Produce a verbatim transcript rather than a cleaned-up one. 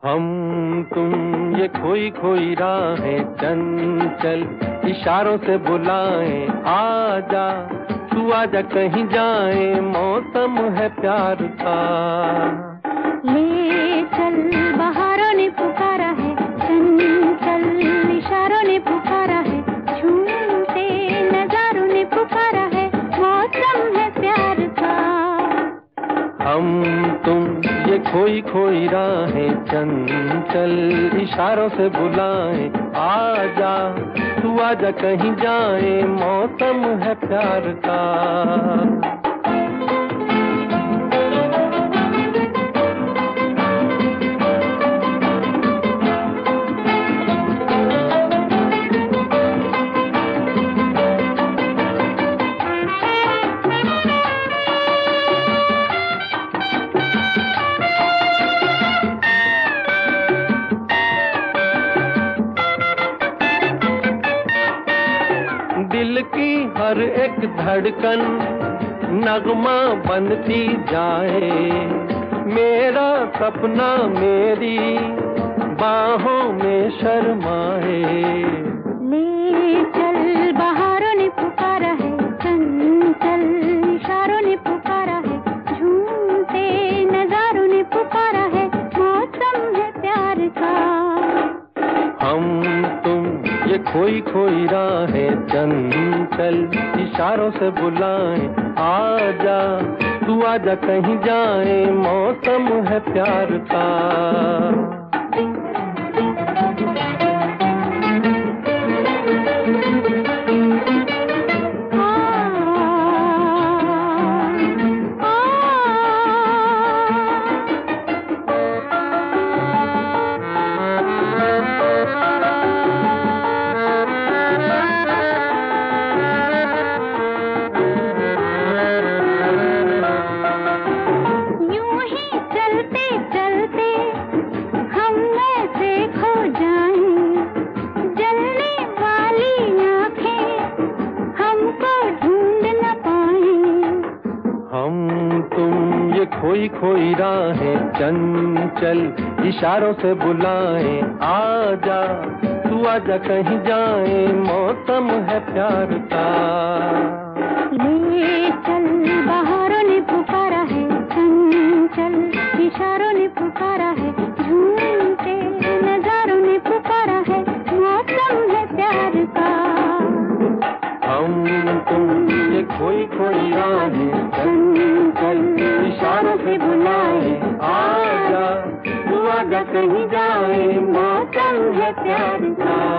हम तुम ये खोई खोई राहें चंचल इशारों से बुलाएं, आजा तू आजा कहीं जाए, मौसम है प्यार का। ले चल बहारों ने पुकारा है, चंचल इशारों ने पुकारा है, झूमते नजारों ने पुकारा है, मौसम है प्यार का। हम तुम ये खोई खोई राहें चंचल इशारों से बुलाएं, आजा तू आजा कहीं जाए, मौसम है प्यार का। दिल की हर एक धड़कन नगमा बनती जाए, मेरा सपना मेरी बाहों में शर्माए। ले चल बहारों ने पुकारा है, चंचल इशारों ने पुकारा है, झूमते नजारों ने पुकारा है, मौसम है प्यार का। हम तुम ये खोई खोई राहें चंचल इशारों से बुलाएं, आजा तू आजा कहीं जाए, मौसम है प्यार का। खोई खोई राहें चंचल इशारों से बुलाएं, आजा तू आजा कहीं जाए, मौसम है प्यार का। ले चल बहारों ने पुकारा है, चंचल इशारों ने पुकारा है, झूमते नजारों ने पुकारा है, मौसम है प्यार का। हम तुम ये खोई खोई राहें चंचल इशारों से बुलाए, आजा तू आजा कहीं जाए, मौसम है प्यार का।